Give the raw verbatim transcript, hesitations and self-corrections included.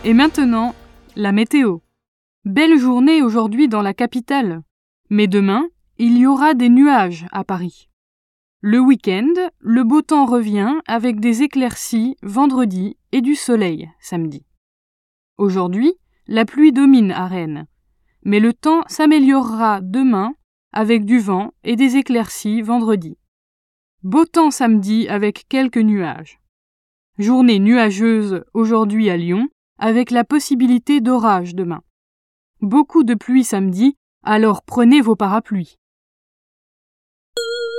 Et maintenant, la météo. Belle journée aujourd'hui dans la capitale. Mais demain, il y aura des nuages à Paris. Le week-end, le beau temps revient avec des éclaircies vendredi et du soleil samedi. Aujourd'hui, la pluie domine à Rennes. Mais le temps s'améliorera demain avec du vent et des éclaircies vendredi. Beau temps samedi avec quelques nuages. Journée nuageuse aujourd'hui à Lyon avec la possibilité d'orage demain. Beaucoup de pluie samedi, alors prenez vos parapluies.